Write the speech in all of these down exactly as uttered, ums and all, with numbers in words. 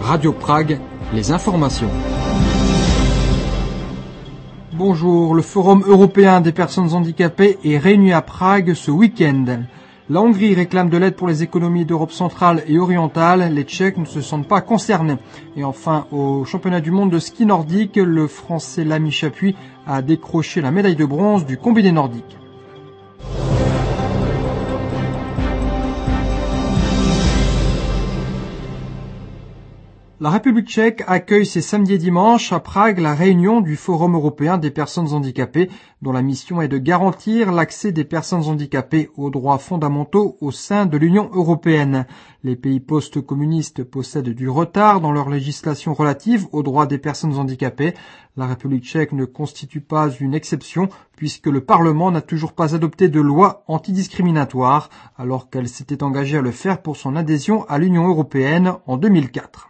Radio Prague, les informations. Bonjour, le Forum européen des personnes handicapées est réuni à Prague ce week-end. La Hongrie réclame de l'aide pour les économies d'Europe centrale et orientale. Les Tchèques ne se sentent pas concernés. Et enfin, au championnat du monde de ski nordique, le Français Lamy Chapuis a décroché la médaille de bronze du combiné nordique. La République tchèque accueille ces samedis et dimanches à Prague la réunion du Forum européen des personnes handicapées, dont la mission est de garantir l'accès des personnes handicapées aux droits fondamentaux au sein de l'Union européenne. Les pays post-communistes possèdent du retard dans leur législation relative aux droits des personnes handicapées. La République tchèque ne constitue pas une exception puisque le Parlement n'a toujours pas adopté de loi antidiscriminatoire, alors qu'elle s'était engagée à le faire pour son adhésion à l'Union européenne en deux mille quatre.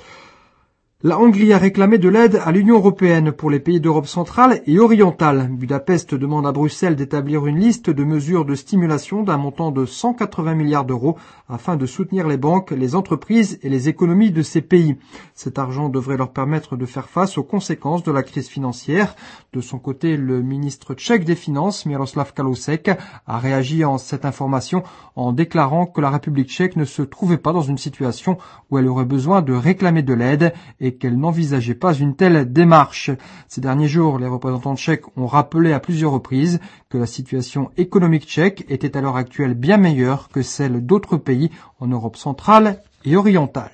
La Hongrie a réclamé de l'aide à l'Union européenne pour les pays d'Europe centrale et orientale. Budapest demande à Bruxelles d'établir une liste de mesures de stimulation d'un montant de cent quatre-vingts milliards d'euros afin de soutenir les banques, les entreprises et les économies de ces pays. Cet argent devrait leur permettre de faire face aux conséquences de la crise financière. De son côté, le ministre tchèque des Finances, Miroslav Kalousek, a réagi à cette information en déclarant que la République tchèque ne se trouvait pas dans une situation où elle aurait besoin de réclamer de l'aide et qu'elle n'envisageait pas une telle démarche. Ces derniers jours, les représentants tchèques ont rappelé à plusieurs reprises que la situation économique tchèque était à l'heure actuelle bien meilleure que celle d'autres pays en Europe centrale et orientale.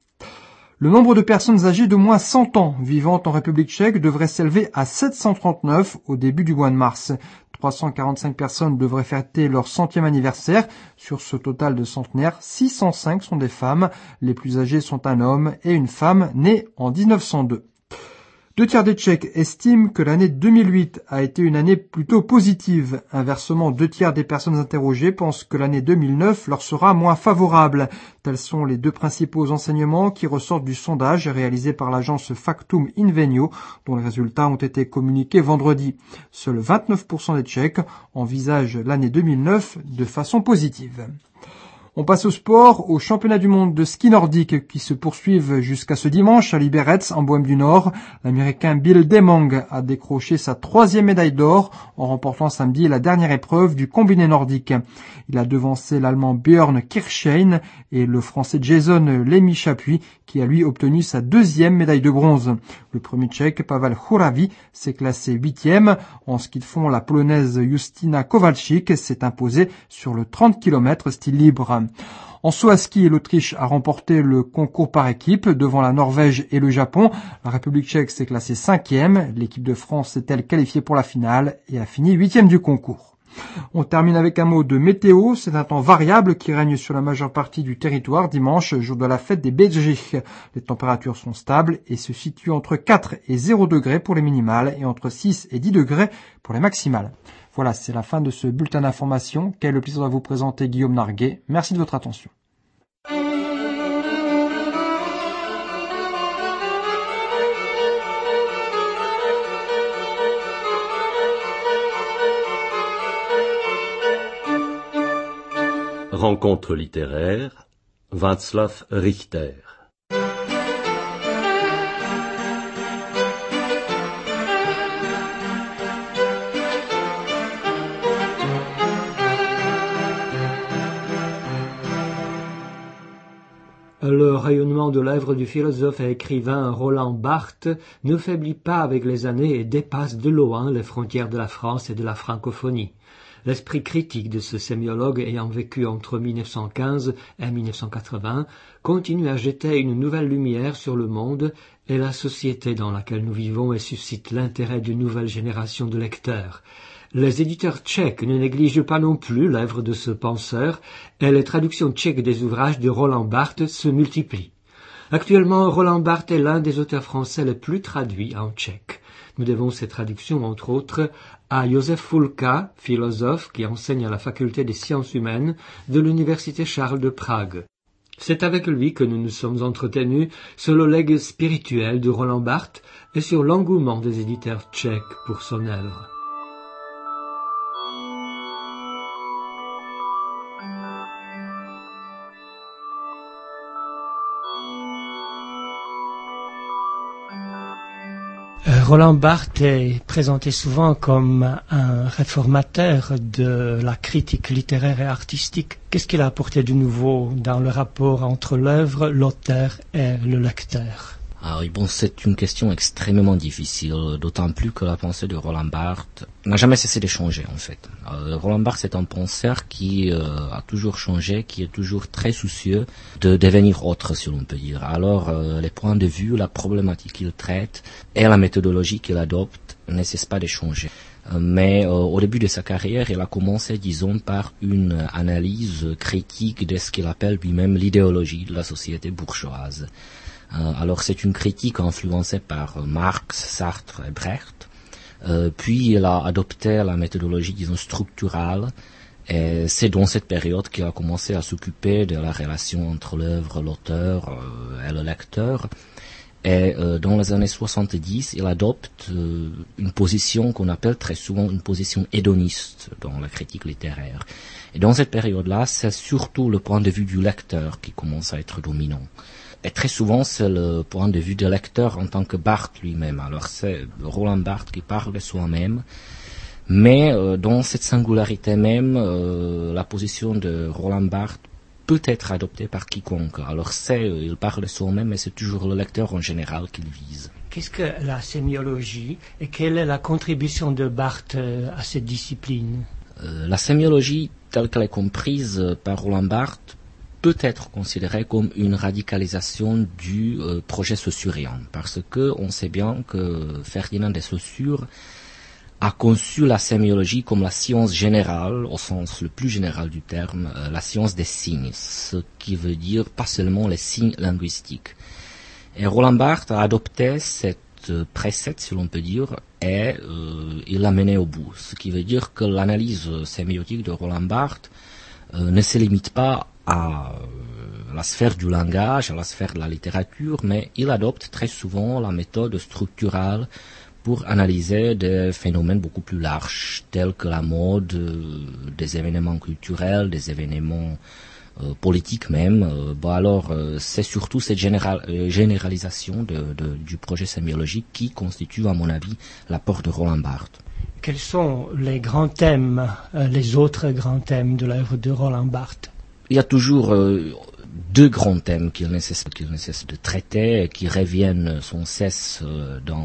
Le nombre de personnes âgées de moins cent ans vivant en République tchèque devrait s'élever à sept cent trente-neuf au début du mois de mars. trois cent quarante-cinq personnes devraient fêter leur centième anniversaire. Sur ce total de centenaires, six cent cinq sont des femmes. Les plus âgés sont un homme et une femme née en dix-neuf cent deux. Deux tiers des Tchèques estiment que l'année deux mille huit a été une année plutôt positive. Inversement, deux tiers des personnes interrogées pensent que l'année deux mille neuf leur sera moins favorable. Tels sont les deux principaux enseignements qui ressortent du sondage réalisé par l'agence Factum Invenio, dont les résultats ont été communiqués vendredi. Seuls vingt-neuf pour cent des Tchèques envisagent l'année deux mille neuf de façon positive. On passe au sport, aux championnats du monde de ski nordique qui se poursuivent jusqu'à ce dimanche à Liberec en Bohême du Nord. L'Américain Bill Demong a décroché sa troisième médaille d'or en remportant samedi la dernière épreuve du combiné nordique. Il a devancé l'Allemand Björn Kirchheim et le Français Jason Lamy Chapuis qui a lui obtenu sa deuxième médaille de bronze. Le premier Tchèque, Pavel Chouravi, s'est classé huitième. En ski de fond, la Polonaise Justyna Kowalczyk s'est imposée sur le trente kilomètres style libre. En saut à ski, l'Autriche a remporté le concours par équipe devant la Norvège et le Japon. La République tchèque s'est classée cinquième. L'équipe de France s'est-elle qualifiée pour la finale et a fini huitième du concours. On termine avec un mot de météo. C'est un temps variable qui règne sur la majeure partie du territoire dimanche, jour de la fête des Belgiques. Les températures sont stables et se situent entre quatre et zéro degrés pour les minimales et entre six et dix degrés pour les maximales. Voilà, c'est la fin de ce bulletin d'information. Quel est le plaisir de vous présenter Guillaume Narguet. Merci de votre attention. Rencontre littéraire, Václav Richter. Le rayonnement de l'œuvre du philosophe et écrivain Roland Barthes ne faiblit pas avec les années et dépasse de loin les frontières de la France et de la francophonie. L'esprit critique de ce sémiologue ayant vécu entre mille neuf cent quinze et mille neuf cent quatre-vingts continue à jeter une nouvelle lumière sur le monde et la société dans laquelle nous vivons et suscite l'intérêt d'une nouvelle génération de lecteurs. Les éditeurs tchèques ne négligent pas non plus l'œuvre de ce penseur et les traductions tchèques des ouvrages de Roland Barthes se multiplient. Actuellement, Roland Barthes est l'un des auteurs français les plus traduits en tchèque. Nous devons ces traductions, entre autres, à Josef Fulka, philosophe qui enseigne à la faculté des sciences humaines de l'université Charles de Prague. C'est avec lui que nous nous sommes entretenus sur le legs spirituel de Roland Barthes et sur l'engouement des éditeurs tchèques pour son œuvre. Roland Barthes est présenté souvent comme un réformateur de la critique littéraire et artistique. Qu'est-ce qu'il a apporté de nouveau dans le rapport entre l'œuvre, l'auteur et le lecteur? Ah oui, bon, c'est une question extrêmement difficile, d'autant plus que la pensée de Roland Barthes n'a jamais cessé de changer, en fait. Euh, Roland Barthes est un penseur qui euh, a toujours changé, qui est toujours très soucieux de devenir autre, si l'on peut dire. Alors, euh, les points de vue, la problématique qu'il traite et la méthodologie qu'il adopte ne cessent pas de changer. Euh, mais euh, au début de sa carrière, il a commencé, disons, par une analyse critique de ce qu'il appelle lui-même l'idéologie de la société bourgeoise. Euh, alors c'est une critique influencée par Marx, Sartre et Brecht. Euh, puis il a adopté la méthodologie, disons, structurale. Et c'est dans cette période qu'il a commencé à s'occuper de la relation entre l'œuvre, l'auteur euh, et le lecteur. Et euh, dans les années soixante-dix, il adopte euh, une position qu'on appelle très souvent une position hédoniste dans la critique littéraire. Et dans cette période-là, c'est surtout le point de vue du lecteur qui commence à être dominant. Et très souvent, c'est le point de vue du lecteur en tant que Barthes lui-même. Alors, c'est Roland Barthes qui parle de soi-même. Mais euh, dans cette singularité même, euh, la position de Roland Barthes peut être adoptée par quiconque. Alors, c'est, euh, il parle de soi-même, mais c'est toujours le lecteur en général qu'il vise. Qu'est-ce que la sémiologie et quelle est la contribution de Barthes à cette discipline? euh, La sémiologie, telle qu'elle est comprise par Roland Barthes, peut être considéré comme une radicalisation du euh, projet saussurien, parce que on sait bien que Ferdinand de Saussure a conçu la sémiologie comme la science générale, au sens le plus général du terme, euh, la science des signes, ce qui veut dire pas seulement les signes linguistiques. Et Roland Barthes a adopté cette euh, précepte, si l'on peut dire, et euh, il l'a mené au bout, ce qui veut dire que l'analyse sémiotique de Roland Barthes euh, ne se limite pas à la sphère du langage, à la sphère de la littérature, mais il adopte très souvent la méthode structurale pour analyser des phénomènes beaucoup plus larges, tels que la mode, euh, des événements culturels, des événements euh, politiques même. Euh, bon alors, euh, c'est surtout cette général, euh, généralisation de, de, du projet sémiologique qui constitue, à mon avis, l'apport de Roland Barthes. Quels sont les grands thèmes, euh, les autres grands thèmes de l'œuvre de Roland Barthes? Il y a toujours euh, deux grands thèmes qu'il nécessite, qu'il nécessite de traiter, et qui reviennent sans cesse euh, dans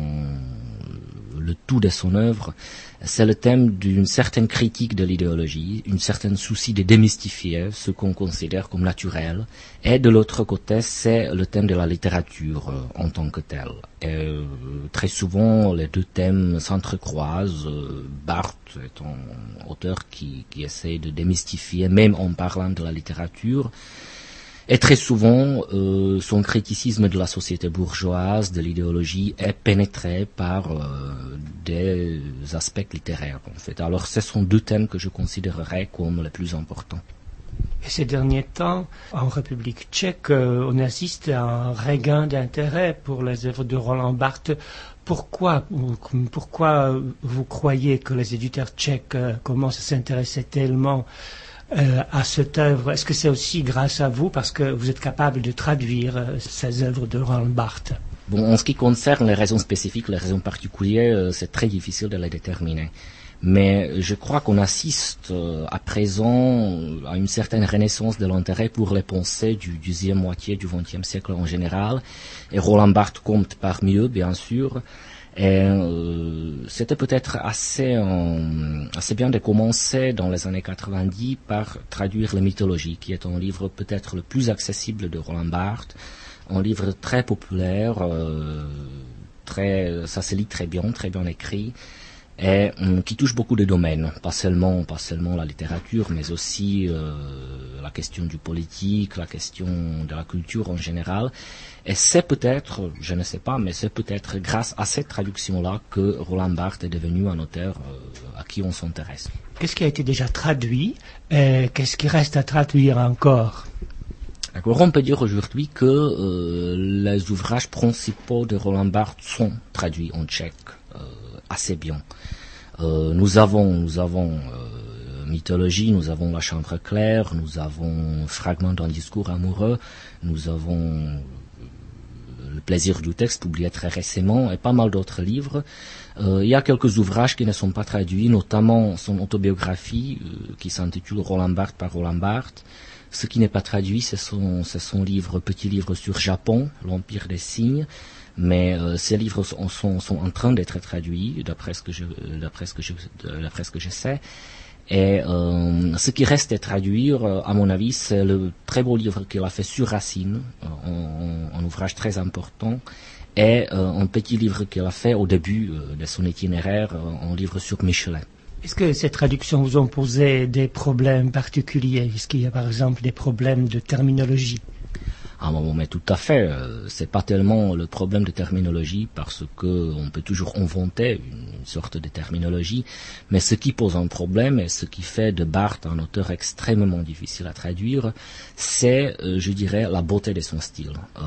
le tout de son œuvre. C'est le thème d'une certaine critique de l'idéologie, une certaine souci de démystifier ce qu'on considère comme naturel. Et de l'autre côté, c'est le thème de la littérature euh, en tant que telle. Et, euh, très souvent, les deux thèmes s'entrecroisent. Euh, Barthes est un auteur qui, qui essaie de démystifier, même en parlant de la littérature. Et très souvent, euh, son criticisme de la société bourgeoise, de l'idéologie, est pénétré par euh, des aspects littéraires, en fait. Alors, ce sont deux thèmes que je considérerais comme les plus importants. Et ces derniers temps, en République tchèque, euh, on assiste à un regain d'intérêt pour les œuvres de Roland Barthes. Pourquoi, pourquoi vous croyez que les éditeurs tchèques euh, commencent à s'intéresser tellement Euh, à cette œuvre? Est-ce que c'est aussi grâce à vous, parce que vous êtes capable de traduire euh, ces œuvres de Roland Barthes? Bon, en ce qui concerne les raisons spécifiques, les raisons particulières, euh, c'est très difficile de les déterminer. Mais je crois qu'on assiste euh, à présent à une certaine renaissance de l'intérêt pour les pensées du deuxième moitié du vingtième siècle en général, et Roland Barthes compte parmi eux, bien sûr. Et euh, c'était peut-être assez, euh, assez bien de commencer dans les années quatre-vingt-dix par traduire la mythologie, qui est un livre peut-être le plus accessible de Roland Barthes, un livre très populaire, euh, très, ça se lit très bien, très bien écrit, et euh, qui touche beaucoup de domaines, pas seulement, pas seulement la littérature, mais aussi euh, la question du politique, la question de la culture en général. Et c'est peut-être, je ne sais pas, mais c'est peut-être grâce à cette traduction-là que Roland Barthes est devenu un auteur euh, à qui on s'intéresse. Qu'est-ce qui a été déjà traduit et qu'est-ce qui reste à traduire encore? Alors, on peut dire aujourd'hui que euh, les ouvrages principaux de Roland Barthes sont traduits en tchèque euh, assez bien. Euh, nous avons, nous avons euh, mythologie, nous avons La Chambre claire, nous avons Fragment d'un discours amoureux, nous avons Le plaisir du texte, publié très récemment, et pas mal d'autres livres. Euh, il y a quelques ouvrages qui ne sont pas traduits, notamment son autobiographie, euh, qui s'intitule Roland Barthes par Roland Barthes. Ce qui n'est pas traduit, c'est son, c'est son livre, petit livre sur Japon, l'Empire des signes. Mais euh, ces livres sont, sont, sont en train d'être traduits, d'après ce que je, d'après ce que je, d'après ce que je sais. Et euh, ce qui reste à traduire, euh, à mon avis, c'est le très beau livre qu'il a fait sur Racine, euh, un, un ouvrage très important, et euh, un petit livre qu'il a fait au début euh, de son itinéraire, euh, un livre sur Michelet. Est-ce que ces traductions vous ont posé des problèmes particuliers? Est-ce qu'il y a par exemple des problèmes de terminologie? Ah bon, mais tout à fait. Euh, c'est pas tellement le problème de terminologie parce que on peut toujours inventer une, une sorte de terminologie, mais ce qui pose un problème et ce qui fait de Barthes un auteur extrêmement difficile à traduire, c'est, euh, je dirais, la beauté de son style. Euh,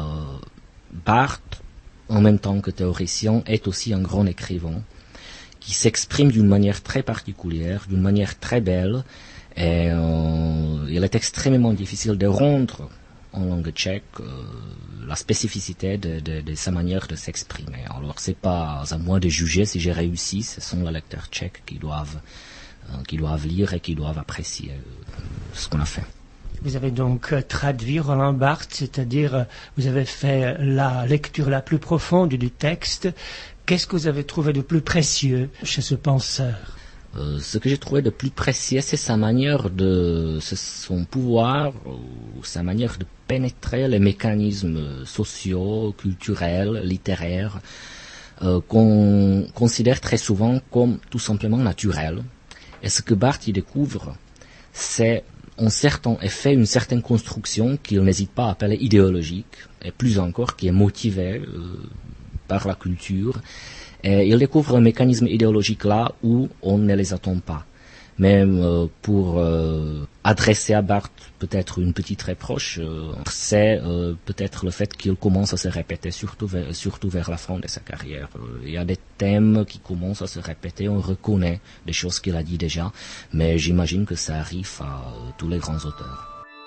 Barthes, en même temps que théoricien, est aussi un grand écrivain qui s'exprime d'une manière très particulière, d'une manière très belle, et euh, il est extrêmement difficile de rendre en langue tchèque euh, la spécificité de, de, de sa manière de s'exprimer. Alors c'est pas à moi de juger si j'ai réussi, ce sont les lecteurs tchèques qui doivent, euh, qui doivent lire et qui doivent apprécier euh, ce qu'on a fait. Vous avez donc traduit Roland Barthes, c'est-à-dire vous avez fait la lecture la plus profonde du texte. Qu'est-ce que vous avez trouvé de plus précieux chez ce penseur? Euh, ce que j'ai trouvé de plus précieux, c'est sa manière de, c'est son pouvoir, ou sa manière de pénétrer les mécanismes sociaux, culturels, littéraires, euh, qu'on considère très souvent comme tout simplement naturels. Et ce que Barthes y découvre, c'est un certain effet, une certaine construction qu'il n'hésite pas à appeler idéologique, et plus encore qui est motivée euh, par la culture. Et il découvre un mécanisme idéologique là où on ne les attend pas. Même euh, pour euh, adresser à Barthes peut-être une petite reproche, euh, c'est euh, peut-être le fait qu'il commence à se répéter, surtout vers, surtout vers la fin de sa carrière. Euh, il y a des thèmes qui commencent à se répéter, on reconnaît des choses qu'il a dit déjà, mais j'imagine que ça arrive à euh, tous les grands auteurs.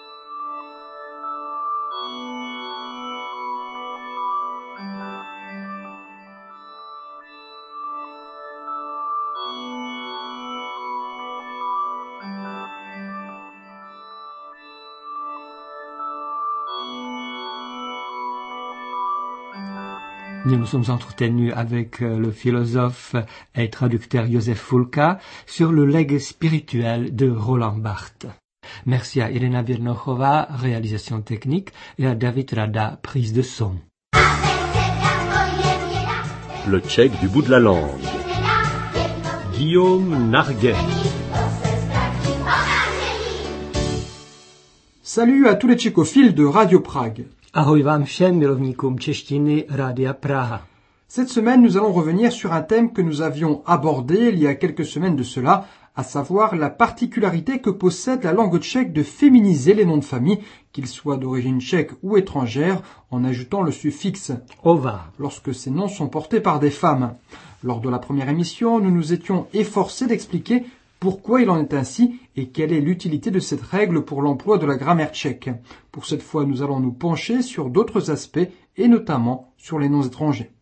Nous nous sommes entretenus avec le philosophe et traducteur Josef Fulka sur le legs spirituel de Roland Barthes. Merci à Irena Birnochova, réalisation technique, et à David Rada, prise de son. Le tchèque du bout de la langue. Guillaume Narguet. Salut à tous les tchécophiles de Radio Prague. Ahoj vám všem milovníkům češtiny Rádia Praha. Cette semaine, nous allons revenir sur un thème que nous avions abordé il y a quelques semaines de cela, à savoir la particularité que possède la langue tchèque de féminiser les noms de famille, qu'ils soient d'origine tchèque ou étrangère, en ajoutant le suffixe ova lorsque ces noms sont portés par des femmes. Lors de la première émission, nous nous étions efforcés d'expliquer pourquoi il en est ainsi et quelle est l'utilité de cette règle pour l'emploi de la grammaire tchèque. Pour cette fois, nous allons nous pencher sur d'autres aspects et notamment sur les noms étrangers.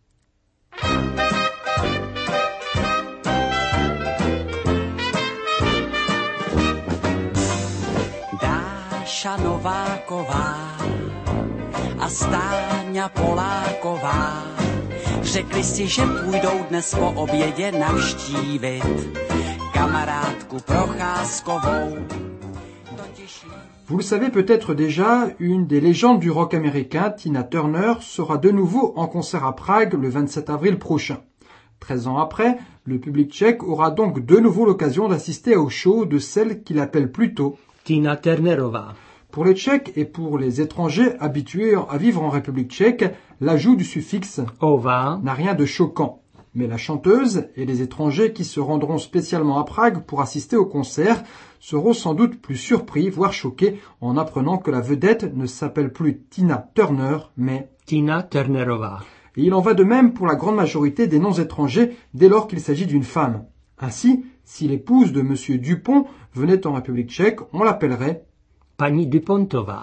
Dáša Nováková a Stáňa Poláková řekli si, že půjdou dnes po obědě navštívit kamarádku Procházkovou. Vous le savez peut-être déjà, une des légendes du rock américain, Tina Turner, sera de nouveau en concert à Prague le vingt-sept avril prochain. Treize ans après, le public tchèque aura donc de nouveau l'occasion d'assister au show de celle qu'il appelle plutôt Tina Turnerová. Pour les Tchèques et pour les étrangers habitués à vivre en République tchèque, l'ajout du suffixe ova n'a rien de choquant. Mais la chanteuse et les étrangers qui se rendront spécialement à Prague pour assister au concert seront sans doute plus surpris, voire choqués, en apprenant que la vedette ne s'appelle plus Tina Turner, mais Tina Turnerová. Et il en va de même pour la grande majorité des noms étrangers dès lors qu'il s'agit d'une femme. Ainsi, si l'épouse de Monsieur Dupont venait en République tchèque, on l'appellerait Paní Dupontová.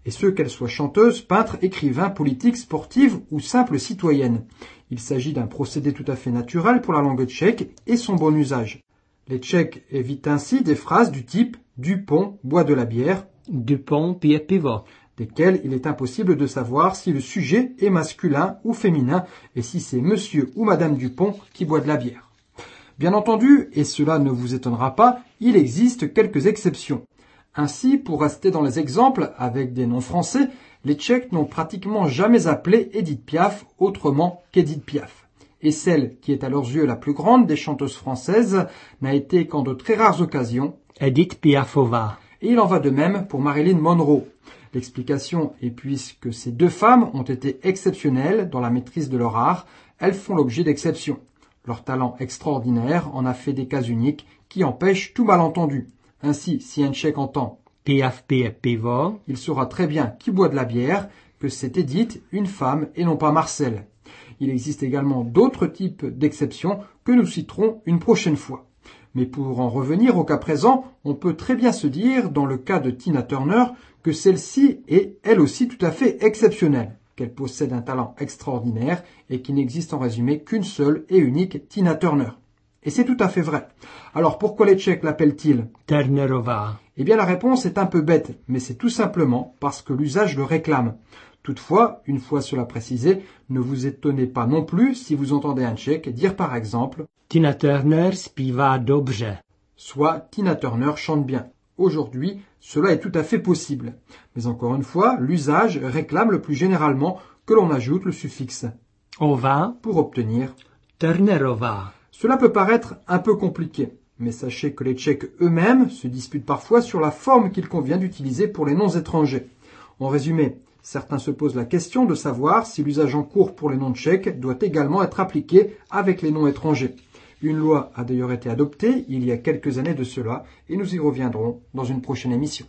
et ce qu'elle soit chanteuse, peintre, écrivain, politique, sportive ou simple citoyenne. Il s'agit d'un procédé tout à fait naturel pour la langue tchèque et son bon usage. Les Tchèques évitent ainsi des phrases du type « Dupont boit de la bière », Dupont pije pivo, desquelles il est impossible de savoir si le sujet est masculin ou féminin et si c'est monsieur ou madame Dupont qui boit de la bière. Bien entendu, et cela ne vous étonnera pas, il existe quelques exceptions. Ainsi, pour rester dans les exemples avec des noms français, les Tchèques n'ont pratiquement jamais appelé Édith Piaf autrement qu'Édith Piaf. Et celle qui est à leurs yeux la plus grande des chanteuses françaises n'a été qu'en de très rares occasions Edith Piafová. Et il en va de même pour Marilyn Monroe. L'explication est puisque ces deux femmes ont été exceptionnelles dans la maîtrise de leur art, elles font l'objet d'exceptions. Leur talent extraordinaire en a fait des cas uniques qui empêchent tout malentendu. Ainsi, si un Tchèque entend Piaf pije pivo, il saura très bien qui boit de la bière, que c'est Édith, une femme, et non pas Marcel. Il existe également d'autres types d'exceptions que nous citerons une prochaine fois. Mais pour en revenir au cas présent, on peut très bien se dire, dans le cas de Tina Turner, que celle-ci est elle aussi tout à fait exceptionnelle, qu'elle possède un talent extraordinaire et qu'il n'existe en résumé qu'une seule et unique Tina Turner. Et c'est tout à fait vrai. Alors pourquoi les Tchèques l'appellent-ils Turnerová? Eh bien la réponse est un peu bête, mais c'est tout simplement parce que l'usage le réclame. Toutefois, une fois cela précisé, ne vous étonnez pas non plus si vous entendez un Tchèque dire par exemple Tina Turner zpívá dobře. soit Tina Turner chante bien. Aujourd'hui, cela est tout à fait possible. Mais encore une fois, l'usage réclame le plus généralement que l'on ajoute le suffixe Ova, pour obtenir. Turnerová. Cela peut paraître un peu compliqué, mais sachez que les Tchèques eux-mêmes se disputent parfois sur la forme qu'il convient d'utiliser pour les noms étrangers. En résumé, certains se posent la question de savoir si l'usage en cours pour les noms tchèques doit également être appliqué avec les noms étrangers. Une loi a d'ailleurs été adoptée il y a quelques années de cela et nous y reviendrons dans une prochaine émission.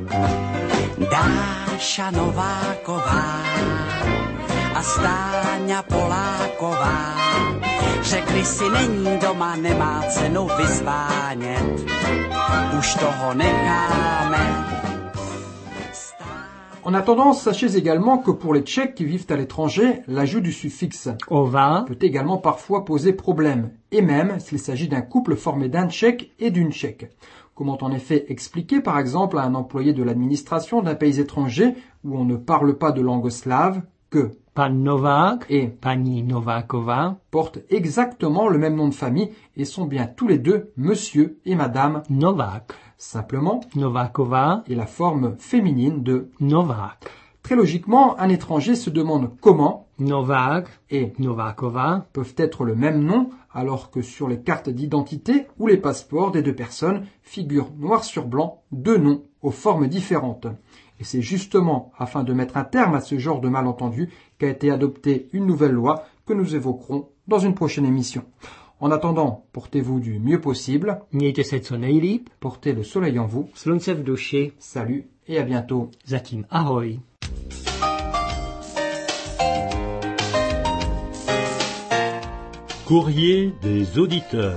Dáša Nováková a Stáňa Poláková řekli si není doma, nemá cenu vyzvánět, už toho necháme. En attendant, sachez également que pour les Tchèques qui vivent à l'étranger, l'ajout du suffixe Ova, peut également parfois poser problème, et même s'il s'agit d'un couple formé d'un Tchèque et d'une Tchèque. Comment en effet expliquer par exemple à un employé de l'administration d'un pays étranger où on ne parle pas de langue slave que pan Novák et paní Nováková portent exactement le même nom de famille et sont bien tous les deux monsieur et madame Novák. Simplement, Nováková est la forme féminine de Novák. Très logiquement, un étranger se demande comment Novák et Nováková peuvent être le même nom alors que sur les cartes d'identité ou les passeports des deux personnes figurent noir sur blanc deux noms aux formes différentes. Et c'est justement afin de mettre un terme à ce genre de malentendu qu'a été adoptée une nouvelle loi que nous évoquerons dans une prochaine émission. En attendant, portez-vous du mieux possible, Mějte se co nejlíp, portez le soleil en vous, slunce v duši, salut et à bientôt. zatím ahoj. Courrier des auditeurs.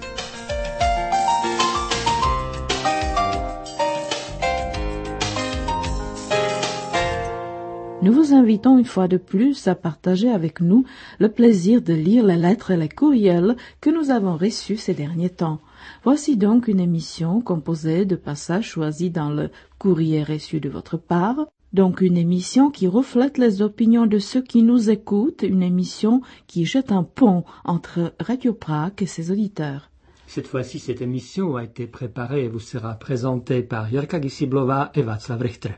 Nous vous invitons une fois de plus à partager avec nous le plaisir de lire les lettres et les courriels que nous avons reçus ces derniers temps. Voici donc une émission composée de passages choisis dans le courrier reçu de votre part, donc une émission qui reflète les opinions de ceux qui nous écoutent, une émission qui jette un pont entre Radio Prague et ses auditeurs. Cette fois-ci, cette émission a été préparée et vous sera présentée par Jirka Gisiblová et Václav Richter.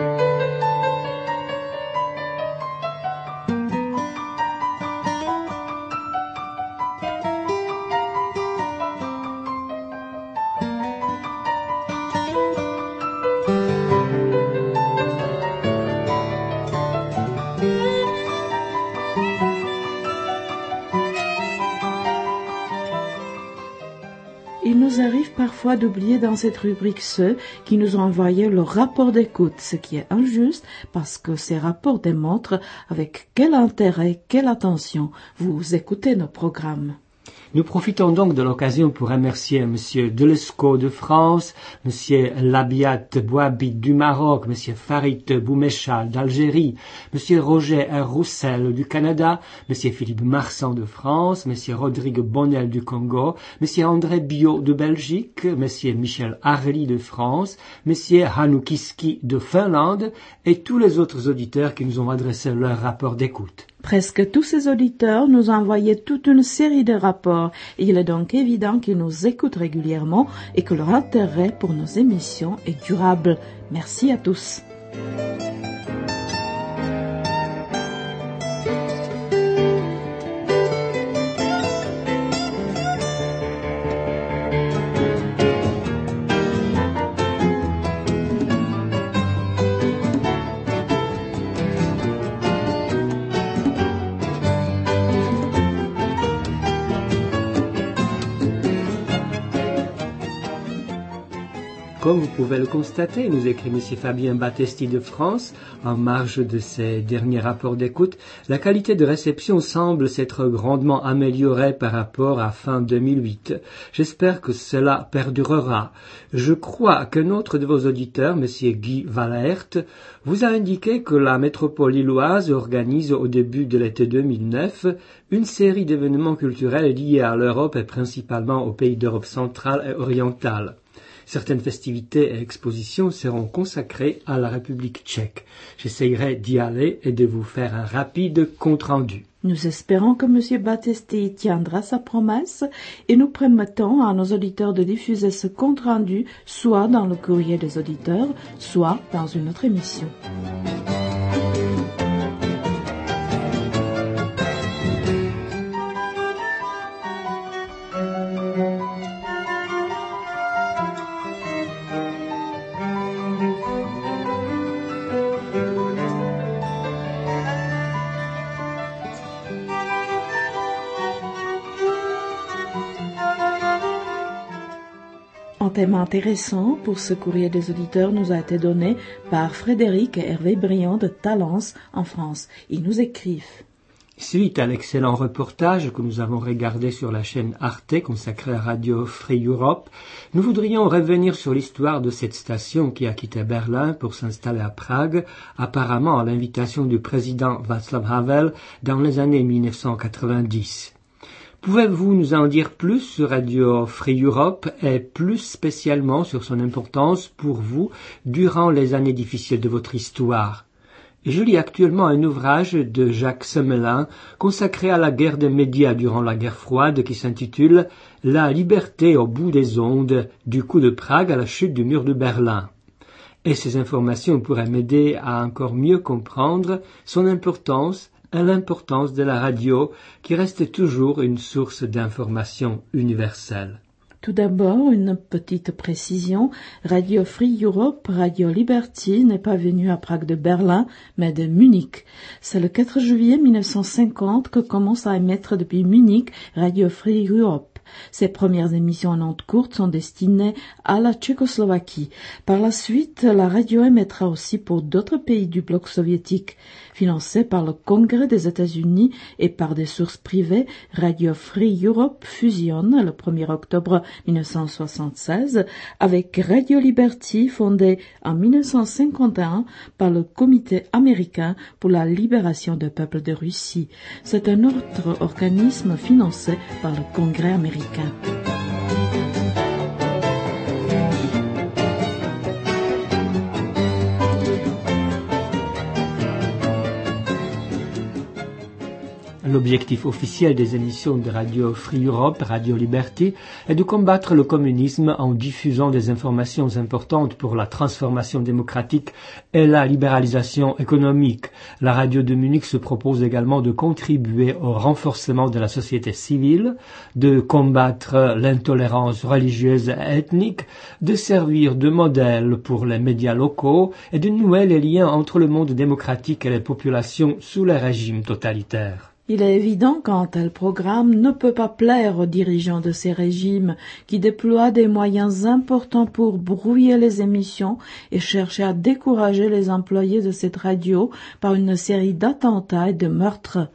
Il nous arrive parfois d'oublier dans cette rubrique ceux qui nous ont envoyé leur rapport d'écoute, ce qui est injuste parce que ces rapports démontrent avec quel intérêt, quelle attention vous écoutez nos programmes. Nous profitons donc de l'occasion pour remercier M. Delescaux de France, M. Labiat Bouabit du Maroc, M. Farid Boumechal d'Algérie, M. Roger R. Roussel du Canada, M. Philippe Marsan de France, M. Rodrigue Bonnel du Congo, M. André Biot de Belgique, M. Michel Harly de France, M. Hannu Kiski de Finlande et tous les autres auditeurs qui nous ont adressé leur rapport d'écoute. Presque tous ces auditeurs nous ont envoyé toute une série de rapports et il est donc évident qu'ils nous écoutent régulièrement et que leur intérêt pour nos émissions est durable. Merci à tous. Comme vous pouvez le constater, nous écrit M. Fabien Battesti de France, en marge de ses derniers rapports d'écoute, la qualité de réception semble s'être grandement améliorée par rapport à fin deux mille huit. J'espère que cela perdurera. Je crois qu'un autre de vos auditeurs, M. Guy Valert, vous a indiqué que la métropole lilloise organise au début de l'été deux mille neuf une série d'événements culturels liés à l'Europe et principalement aux pays d'Europe centrale et orientale. Certaines festivités et expositions seront consacrées à la République tchèque. J'essayerai d'y aller et de vous faire un rapide compte-rendu. Nous espérons que M. Battesti tiendra sa promesse et nous promettons à nos auditeurs de diffuser ce compte-rendu soit dans le courrier des auditeurs, soit dans une autre émission. Un thème intéressant pour ce courrier des auditeurs nous a été donné par Frédéric et Hervé Briand de Talence en France. Ils nous écrivent. Suite à l'excellent reportage que nous avons regardé sur la chaîne Arte consacrée à Radio Free Europe, nous voudrions revenir sur l'histoire de cette station qui a quitté Berlin pour s'installer à Prague, apparemment à l'invitation du président Václav Havel dans les années mille neuf cent quatre-vingt-dix. Pouvez-vous nous en dire plus sur Radio Free Europe et plus spécialement sur son importance pour vous durant les années difficiles de votre histoire? Je lis actuellement un ouvrage de Jacques Semelin consacré à la guerre des médias durant la guerre froide qui s'intitule « La liberté au bout des ondes, du coup de Prague à la chute du mur de Berlin ». Et ces informations pourraient m'aider à encore mieux comprendre son importance et l'importance de la radio qui reste toujours une source d'information universelle. Tout d'abord, une petite précision. Radio Free Europe, Radio Liberty n'est pas venue à Prague de Berlin, mais de Munich. C'est le quatre juillet mille neuf cent cinquante que commence à émettre depuis Munich Radio Free Europe. Ses premières émissions en ondes courtes sont destinées à la Tchécoslovaquie. Par la suite, la radio émettra aussi pour d'autres pays du bloc soviétique. Financée par le Congrès des États-Unis et par des sources privées, Radio Free Europe fusionne le premier octobre mille neuf cent soixante-seize avec Radio Liberty fondée en mille neuf cent cinquante et un par le Comité américain pour la libération du peuple de Russie. C'est un autre organisme financé par le Congrès américain. L'objectif officiel des émissions de Radio Free Europe, Radio Liberty, est de combattre le communisme en diffusant des informations importantes pour la transformation démocratique et la libéralisation économique. La radio de Munich se propose également de contribuer au renforcement de la société civile, de combattre l'intolérance religieuse et ethnique, de servir de modèle pour les médias locaux et de nouer les liens entre le monde démocratique et les populations sous les régimes totalitaires. Il est évident qu'un tel programme ne peut pas plaire aux dirigeants de ces régimes qui déploient des moyens importants pour brouiller les émissions et chercher à décourager les employés de cette radio par une série d'attentats et de meurtres.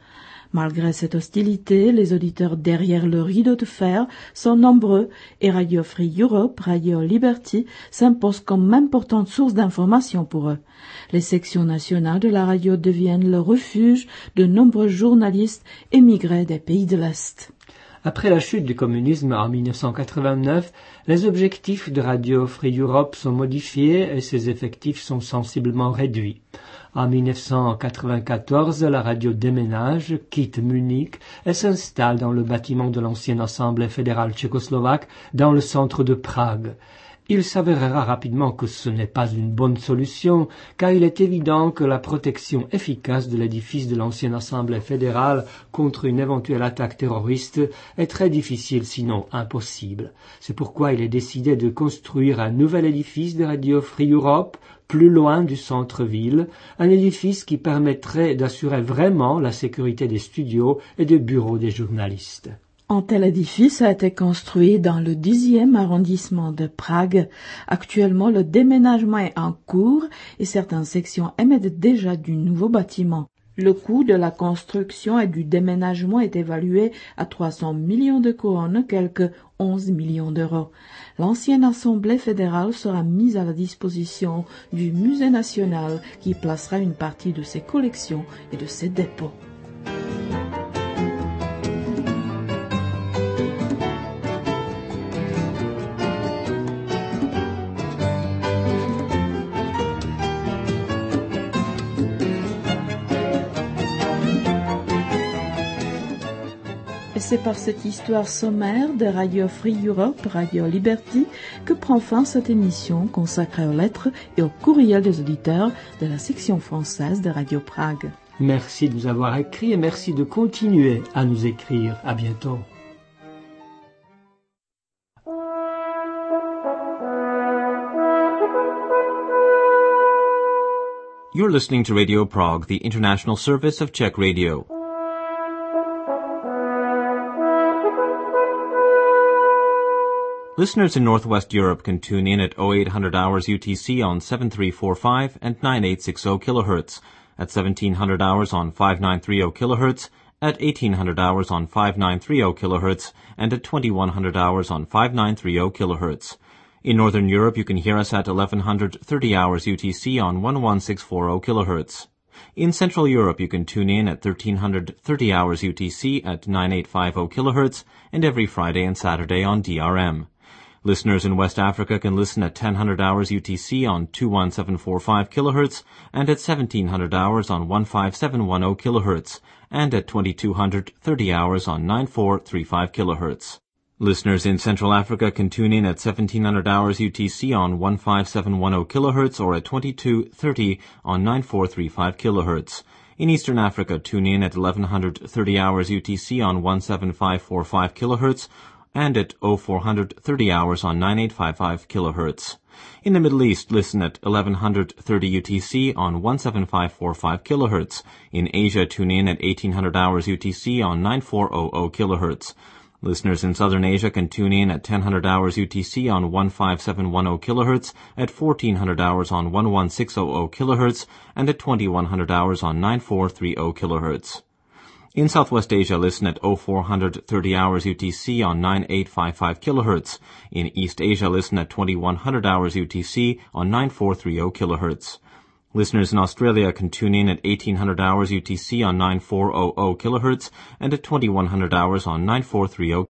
Malgré cette hostilité, les auditeurs derrière le rideau de fer sont nombreux et Radio Free Europe, Radio Liberty s'imposent comme importante source d'information pour eux. Les sections nationales de la radio deviennent le refuge de nombreux journalistes émigrés des pays de l'Est. Après la chute du communisme en mille neuf cent quatre-vingt-neuf, les objectifs de Radio Free Europe sont modifiés et ses effectifs sont sensiblement réduits. En mille neuf cent quatre-vingt-quatorze, la radio déménage, quitte Munich et s'installe dans le bâtiment de l'ancienne Assemblée fédérale tchécoslovaque dans le centre de Prague. Il s'avérera rapidement que ce n'est pas une bonne solution, car il est évident que la protection efficace de l'édifice de l'ancienne Assemblée fédérale contre une éventuelle attaque terroriste est très difficile, sinon impossible. C'est pourquoi il est décidé de construire un nouvel édifice de Radio Free Europe, plus loin du centre-ville, un édifice qui permettrait d'assurer vraiment la sécurité des studios et des bureaux des journalistes. Un tel édifice a été construit dans le dixième arrondissement de Prague. Actuellement, le déménagement est en cours et certaines sections émettent déjà du nouveau bâtiment. Le coût de la construction et du déménagement est évalué à trois cents millions de couronnes, quelques onze millions d'euros. L'ancienne Assemblée fédérale sera mise à la disposition du Musée national qui placera une partie de ses collections et de ses dépôts. C'est par cette histoire sommaire de Radio Free Europe, Radio Liberty, que prend fin cette émission consacrée aux lettres et aux courriels des auditeurs de la section française de Radio Prague. Merci de nous avoir écrit et merci de continuer à nous écrire. À bientôt. You're listening to Radio Prague, the international service of Czech Radio. Listeners in Northwest Europe can tune in at oh eight hundred hours U T C on seven three four five and nine eight six zero kilohertz, at seventeen hundred hours on five nine three zero kilohertz, at eighteen hundred hours on five nine three zero kilohertz, and at twenty-one hundred hours on five nine three zero kilohertz. In Northern Europe, you can hear us at eleven thirty hours U T C on eleven six four zero kilohertz. In Central Europe, you can tune in at thirteen thirty hours U T C at nine eight five zero kilohertz, and every Friday and Saturday on D R M. Listeners in West Africa can listen at ten hundred hours U T C on two one seven four five kilohertz, and at seventeen hundred hours on fifteen seven one zero kilohertz, and at twenty-two thirty hours on nine four three five kilohertz. Listeners in Central Africa can tune in at seventeen hundred hours U T C on fifteen seven one zero kilohertz or at twenty-two thirty on nine four three five kilohertz. In Eastern Africa, tune in at eleven thirty hours U T C on seventeen five four five kilohertz, and at oh four thirty hours on nine eight five five kilohertz. In the Middle East, listen at eleven thirty U T C on seventeen five four five kilohertz. In Asia, tune in at eighteen hundred hours U T C on nine four hundred kilohertz. Listeners in Southern Asia can tune in at ten hundred hours U T C on fifteen seven one zero kilohertz, at fourteen hundred hours on eleven six hundred kilohertz, and at twenty-one hundred hours on nine four three zero kilohertz. In Southwest Asia, listen at oh four thirty hours U T C on nine eight five five kilohertz. In East Asia, listen at twenty-one hundred hours U T C on nine four three zero kilohertz. Listeners in Australia can tune in at eighteen hundred hours U T C on nine four hundred kilohertz and at twenty-one hundred hours on nine four three zero